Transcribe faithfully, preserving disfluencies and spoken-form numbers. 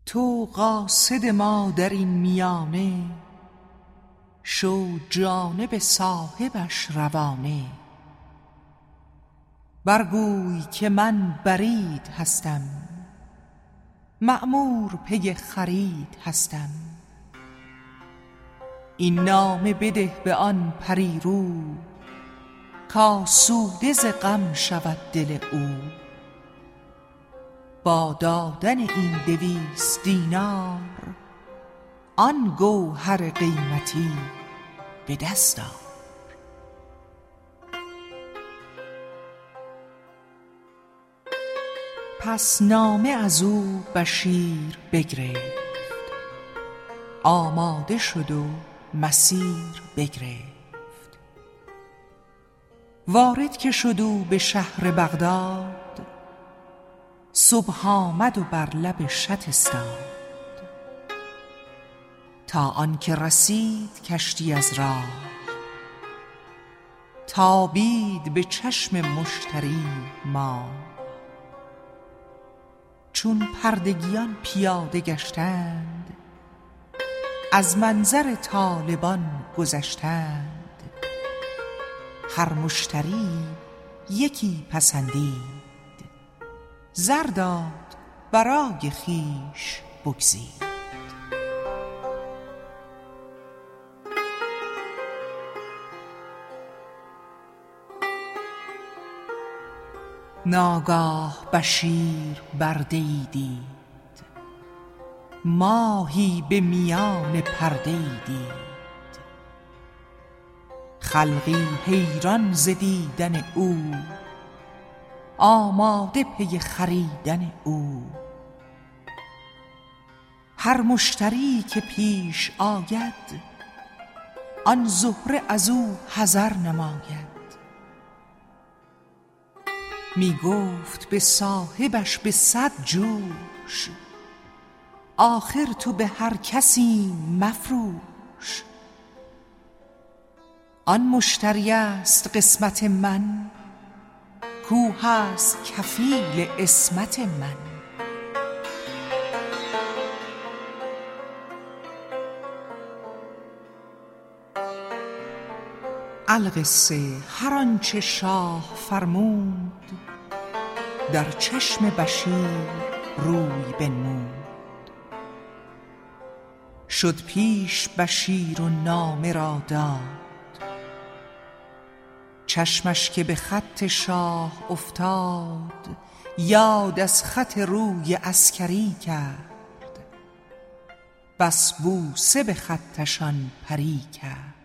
تو قاصد ما در این میانه، شو جانب صاحبش روانه. برگوی که من برید هستم، مأمور پی خرید هستم. این نامه بده به آن پریرو، کآسوده ز غم شود دل او. با دادن این دویست دینار، آن گوهر قیمتی به دست آر. پس نامه از او بشیر بگرفت، آماده شد و مسیر بگرفت. وارد که شد او به شهر بغداد، صبح آمد و بر لب شط استاد. تا آن که رسید کشتی از راه، تابید به چشم مشتری ماه. چون پردگیان پیاده گشتند، از منظر طالبان گذشتند. هر مشتری یکی پسندید، زر داد برای خویش بگزید. ناگاه بشیر برده‌ای دید، ماهی به میان پرده‌ای دید. خلقی حیران ز دیدن او، آماده پی خریدن او. هر مشتری که پیش آید، آن زهره از او حذر نماید. می گفت به صاحبش به صد جوش، آخر تو به هر کسی مفروش. آن مشتری است قسمت من، کو هست کفیل عصمت من. القصه هر آنچه شاه فرمود، در چشم بشیر روی بنمود. شد پیش بشیر و نامه را داد، چشمش که به خط شاه افتاد. یاد از خط روی عسکری کرد، بس بوسه به خطشان پری کرد.